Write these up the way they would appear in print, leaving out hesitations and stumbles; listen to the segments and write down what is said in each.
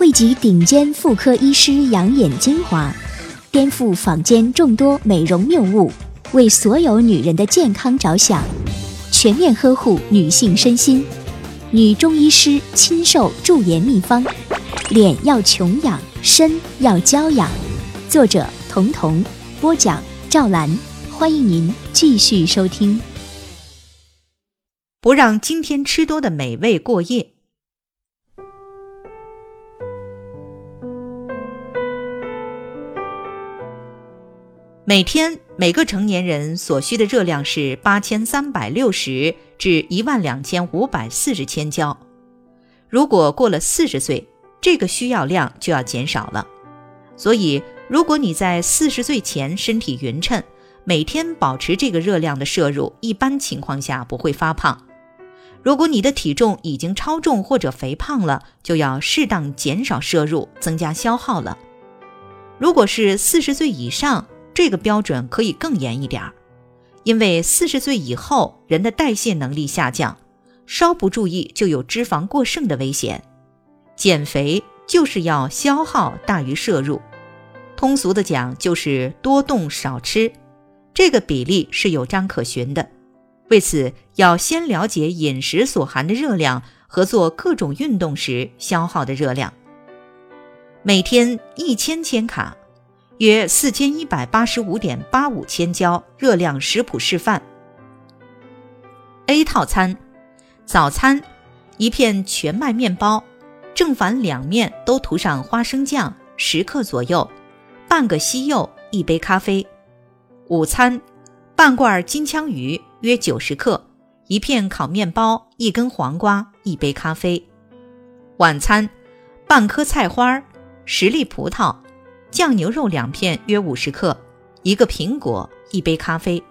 汇集顶尖妇科医师养眼精华，颠覆坊间众多美容谬误，为所有女人的健康着想，全面呵护女性身心。女中医师亲授驻颜秘方，脸要穷养，身要娇养。作者彤彤，播讲赵兰。欢迎您继续收听。 不让今天吃多的美味过夜。每天每个成年人所需的热量是8360至12540千焦。如果过了40岁，这个需要量就要减少了。所以如果你在40岁前身体匀称，每天保持这个热量的摄入，一般情况下不会发胖。如果你的体重已经超重或者肥胖了，就要适当减少摄入，增加消耗了。如果是40岁以上，这个标准可以更严一点，因为40岁以后人的代谢能力下降，稍不注意就有脂肪过剩的危险。减肥就是要消耗大于摄入，通俗的讲就是多动少吃，这个比例是有章可循的。为此要先了解饮食所含的热量和做各种运动时消耗的热量。每天1000千卡，约4185.85千焦，热量食谱示范。 A 套餐，早餐一片全麦面包，正反两面都涂上花生酱10克左右，半个西柚，1杯咖啡。午餐，半罐金枪鱼约90克，一片烤面包，1根黄瓜，1杯咖啡。晚餐，半颗菜花，10粒葡萄，酱牛肉2片约50克，一个苹果，1杯咖啡。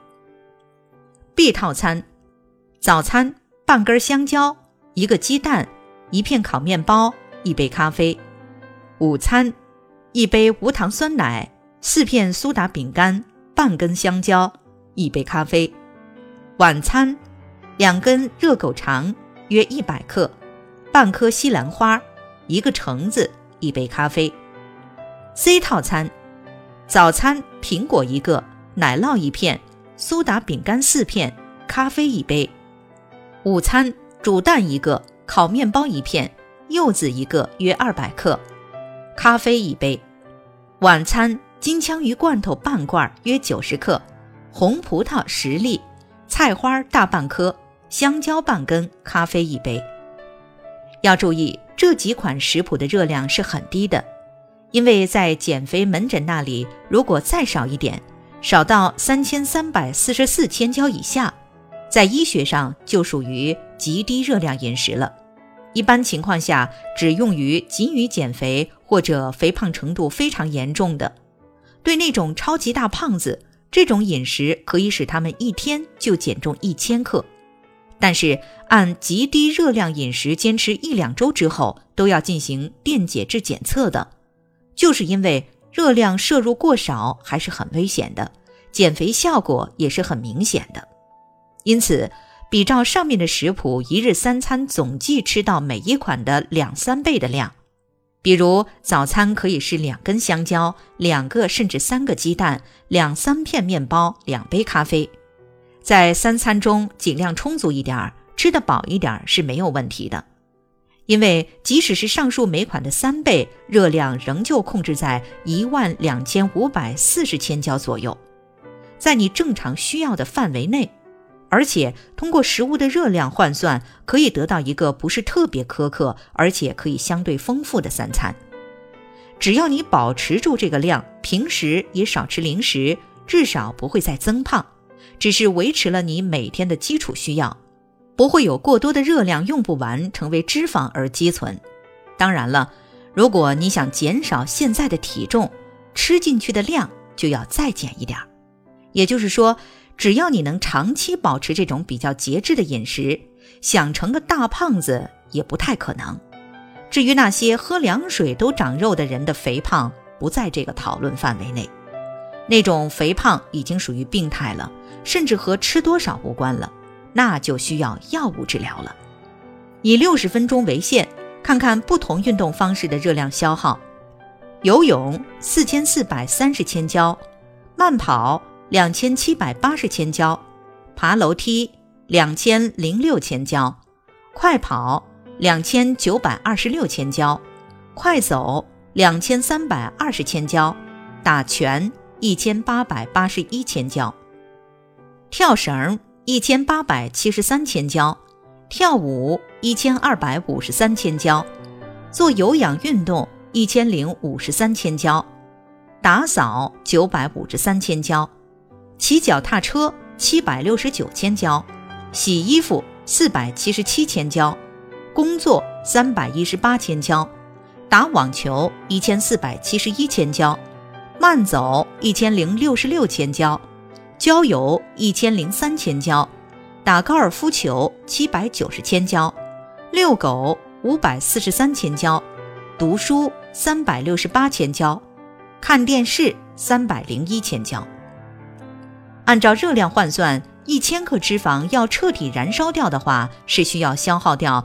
B 套餐，早餐半根香蕉，1个鸡蛋，一片烤面包，1杯咖啡。午餐1杯无糖酸奶，4片苏打饼干，半根香蕉，1杯咖啡。晚餐2根热狗肠约100克，半颗西兰花，一个橙子，1杯咖啡。 C 套餐，早餐苹果1个，奶酪1片，苏打饼干4片，咖啡1杯。午餐煮蛋1个，烤面包1片，柚子1个约200克，咖啡1杯。晚餐金枪鱼罐头半罐约90克，红葡萄10粒，菜花大半颗，香蕉半根，咖啡1杯。要注意，这几款食谱的热量是很低的，因为在减肥门诊那里，如果再少一点，少到3344千焦以下，在医学上就属于极低热量饮食了。一般情况下只用于急于减肥或者肥胖程度非常严重的。对那种超级大胖子，这种饮食可以使他们一天就减重1000克。但是按极低热量饮食坚持1-2周之后，都要进行电解质检测的，就是因为热量摄入过少还是很危险的，减肥效果也是很明显的。因此比照上面的食谱，一日3餐总计吃到每一款的2-3倍的量。比如早餐可以是2根香蕉，2个甚至3个鸡蛋，2-3片面包，2杯咖啡。在3餐中尽量充足一点，吃得饱一点是没有问题的。因为即使是上述每款的3倍，热量仍旧控制在12540千焦左右，在你正常需要的范围内。而且通过食物的热量换算，可以得到一个不是特别苛刻，而且可以相对丰富的3餐。只要你保持住这个量，平时也少吃零食，至少不会再增胖，只是维持了你每天的基础需要，不会有过多的热量用不完，成为脂肪而积存。当然了，如果你想减少现在的体重，吃进去的量就要再减一点。也就是说，只要你能长期保持这种比较节制的饮食，想成个大胖子也不太可能。至于那些喝凉水都长肉的人的肥胖，不在这个讨论范围内。那种肥胖已经属于病态了，甚至和吃多少无关了，那就需要药物治疗了。以60分钟为限， 看看不同运动方式的热量消耗。游泳4430千焦，慢跑2780千焦，爬楼梯2006千焦，快跑2926千焦，快走2320千焦，打拳1881千焦，跳绳1873千焦，跳舞1253千焦，做有氧运动1053千焦，打扫953千焦，骑脚踏车769千焦，洗衣服477千焦，工作318千焦，打网球1471千焦，慢走1066千焦，郊游1003千焦，打高尔夫球790千焦，遛狗543千焦，读书368千焦，看电视301千焦。按照热量换算，1000克脂肪要彻底燃烧掉的话，是需要消耗掉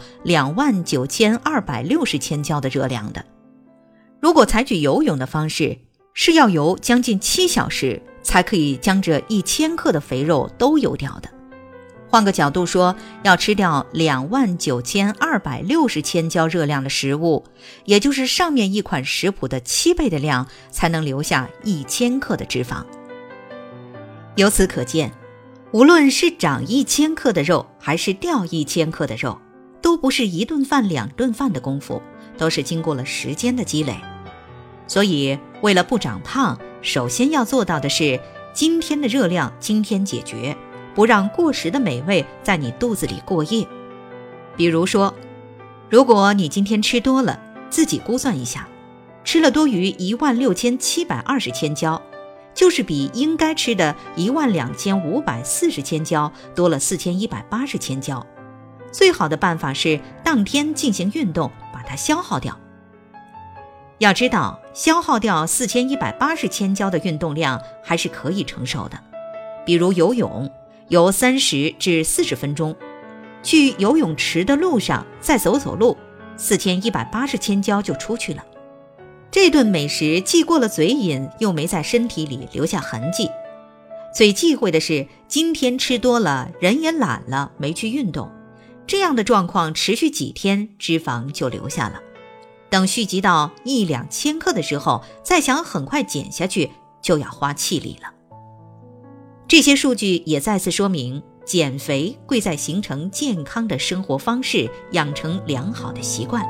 29260千焦的热量的。如果采取游泳的方式，是要游将近7小时才可以将这1000克的肥肉都游掉的。换个角度说，要吃掉29260千焦热量的食物，也就是上面一款食谱的7倍的量，才能留下1000克的脂肪。由此可见，无论是长1000克的肉，还是掉1000克的肉，都不是一顿饭2顿饭的功夫，都是经过了时间的积累。所以为了不长胖，首先要做到的是今天的热量今天解决，不让过时的美味在你肚子里过夜。比如说，如果你今天吃多了，自己估算一下，吃了多余16720千焦，就是比应该吃的12540千焦多了4180千焦。最好的办法是当天进行运动，把它消耗掉。要知道，消耗掉4180千焦的运动量还是可以承受的。比如游泳，游30至40分钟，去游泳池的路上再走走路，4180千焦就出去了。这顿美食既过了嘴瘾，又没在身体里留下痕迹。最忌讳的是今天吃多了，人也懒了，没去运动，这样的状况持续几天，脂肪就留下了。等蓄积到1-2千克的时候，再想很快减下去，就要花气力了。这些数据也再次说明，减肥贵在形成健康的生活方式，养成良好的习惯。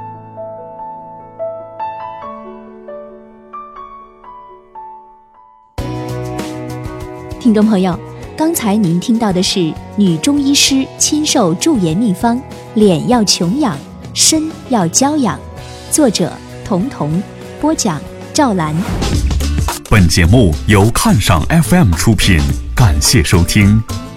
听众朋友，刚才您听到的是女中医师亲授驻颜秘方，脸要穷养，身要娇养，作者童童，播讲赵兰。 本节目由看赏 FM 出品，感谢收听。